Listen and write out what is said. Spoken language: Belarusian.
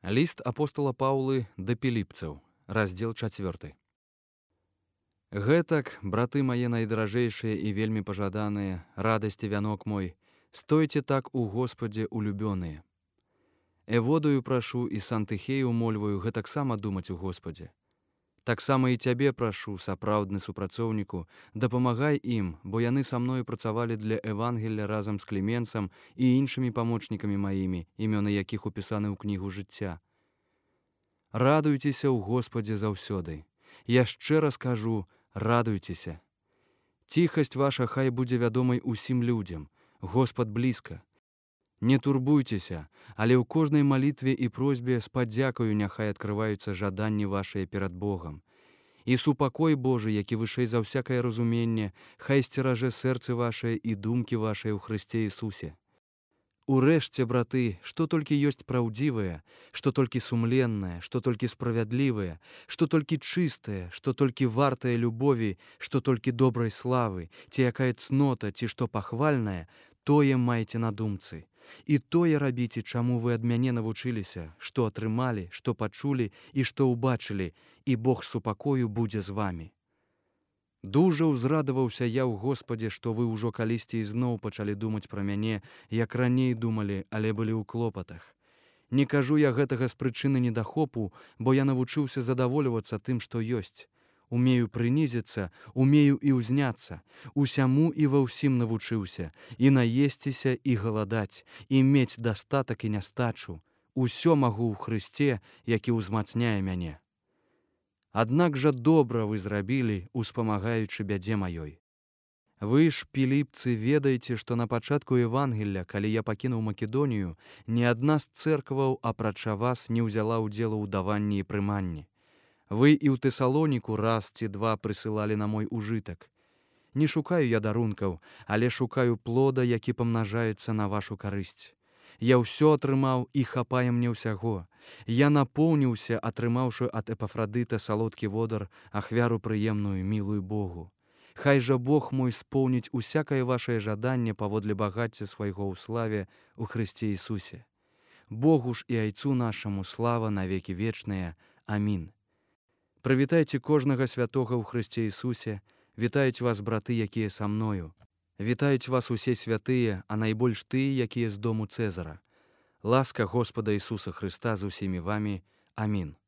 Ліст апостала Паўлы да піліпцаў, раздзел 4. Гэтак, браты мае найдаражэйшыя і вельмі пажаданыя, радасці вянок мой, стойце так у Господзе улюбёныя. Эводую прашу і Сантыхею мольваю гэтаксама думаць у Господзе. Таксама і цябе прашу, сапраўдны супрацоўніку, дапамагай ім, бо яны са мною працавалі для Евангелля разам з Кліменцам і іншымі памочнікамі маімі, імёны якіх упісаны ў кнігу жыцця. Радуйцеся ў Господзе заўсёды. Яшчэ раз кажу, радуйцеся. Ціхасць ваша хай будзе вядомай усім людзям. Господ блізка. Не турбуйцеся, але ў кожнай малітве і просьбе з падзякаю няхай адкрываюцца жаданні вашыя перад Богам. І супакой Божы, які вышэй за ўсякае разуменне, хай сцеражэ сэрцы вашае і думкі вашыя ў Хрысце Ісусе. Урэшце, браты, што толькі ёсць праўдзівае, што толькі сумленнае, што толькі справядлівае, што толькі чыстае, што толькі вартае любові, што толькі добрай славы, ці якая цнота, ці што пахвальнае, тое майце на думцы. І тое рабіце, чаму вы ад мяне навучыліся, што атрымалі, што пачулі і што ўбачылі, і Бог супакою будзе з вамі. Дужа ўзрадаваўся я ў Господе, што вы ўжо калісьці ізноў пачалі думаць пра мяне, як раней думалі, але былі ў клопатах. Не кажу я гэтага з прычыны недахопу, бо я навучыўся задавольвацца тым, што ёсць. Умею прынізіцца, умею і ўзняцца, усяму і ва ўсім навучыўся, і наесціся, і галадаць, і мець дастатак і нястачу. Усё магу ў Хрысце, які ўзмацняе мяне. Аднак жа добра вы зрабілі, успамагаючы бядзе маёй. Вы ж, піліпцы, ведаеце, што на пачатку Евангелля, калі я пакінуў Македонію, ні адна з цэркваў, апрача вас, не ўзяла ўдзелу ў даванні і прыманні. Вы і ў Тэсалоніку раз ці два прысылалі на мой ужытак. Не шукаю я дарункаў, але шукаю плода, які памнажаецца на вашу карысць. Я ўсё атрымаў і хапае мне ўсяго. Я напоўніўся, атрымаўшы ад Эпафрадыта салодкі водар, ахвяру прыемную, мілую Богу. Хай жа Бог мой споўніць усякае вашае жаданне паводле багацця свайго ў славе ў Хрысце Ісусе. Богу ж і Айцу нашаму слава навекі вечная. Амін. Прывітайце кожнага святога ў Хрысце Ісусе, вітаюць вас браты, якія са мною. Вітаюць вас усе святыя, а найбольш тыя, якія з дому Цэзара. Ласка Господа Ісуса Хрыста з усімі вамі. Амін.